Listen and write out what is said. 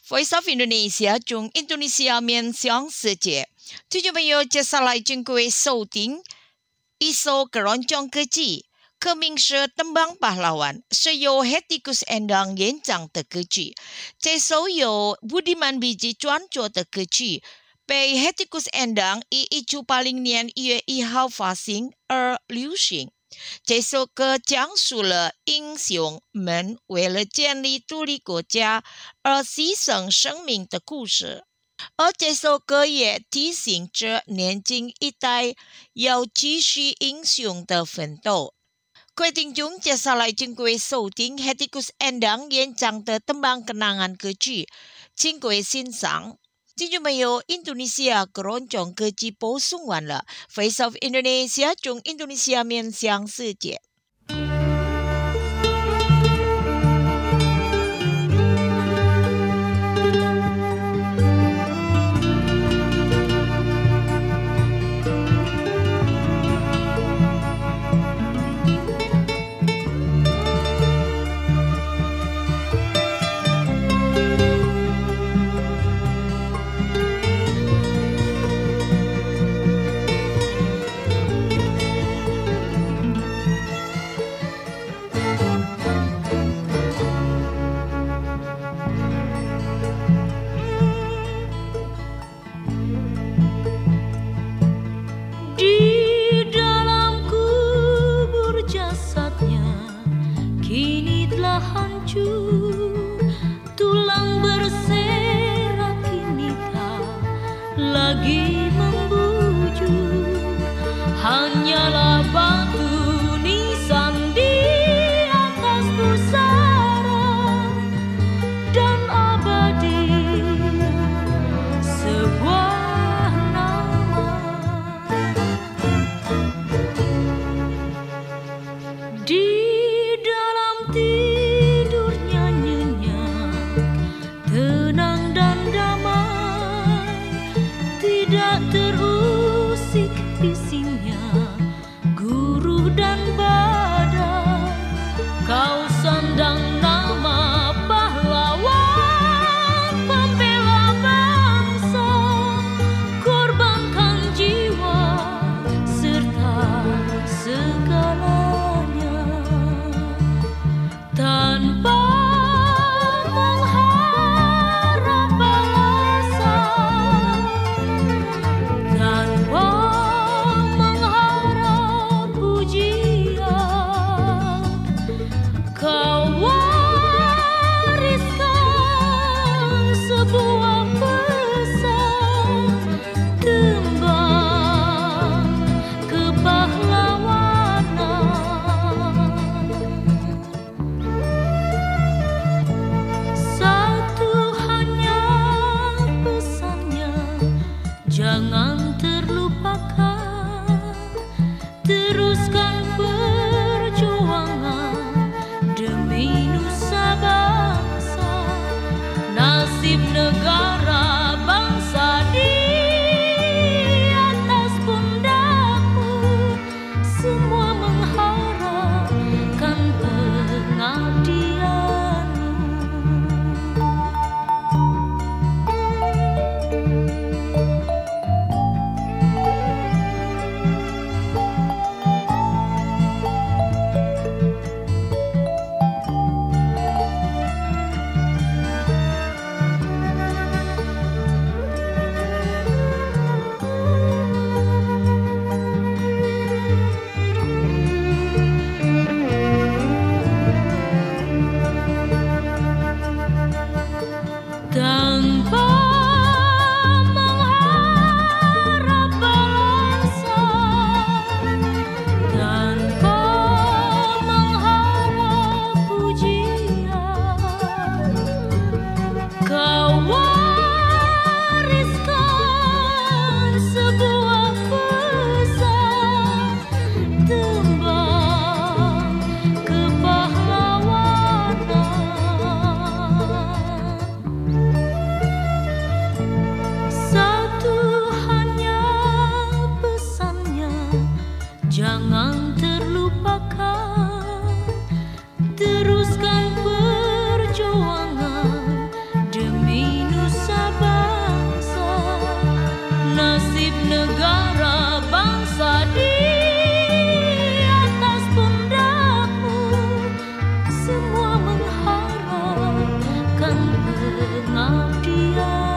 Voice of Indonesia 中印度尼西亚面向世界。听众朋友，接下来请各位收听一首keroncong keji，歌名是《Tembang Pahlawan》，是由 Hetty Koes Endang 演唱的歌曲。这首由 Budiman Biji 创作的歌曲，被 Hetty Koes Endang 以1980年1月1号发行而流行。这首歌讲述了英雄们为了建立独立国家而牺牲生命的故事，而这首歌也提醒着年轻一代要继续英雄的奋斗。各位听众，接下来请各位收听 Hetty Koes Endang 演唱的 Tembang Kenangan 歌曲，请各位欣赏。听众朋友，印度尼西亚keroncong keji播送完了。Voice of Indonesia 中印度尼西亚面向世界。 Tulang berserak kini tak lagi membujur, hanyalah batu nisan di atas pusara dan abadi sebuah nama. Di dalam tidurnya nyenyak, tenang dan damai, tidak terusik bisingnya guruh dan badai. Kau sandang nama pahlawan, pembela bangsa, korbankan jiwa serta segalanya tanpa mengharap balasan, tanpa mengharap pujian. Kau wariskan sebuah pesan, tembang kepahlawanan. Satu hanya pesannya, jangan terlupakan, teruskan perjuangan demi nusa bangsa. Nasib negara bangsa di atas pundakmu, semua mengharapkan pengabdianmu. Tanpa mengharap balasan, tanpa mengharap pujian, kau wariskan sebuah pesan, tembang kepahlawanan. pengabdian.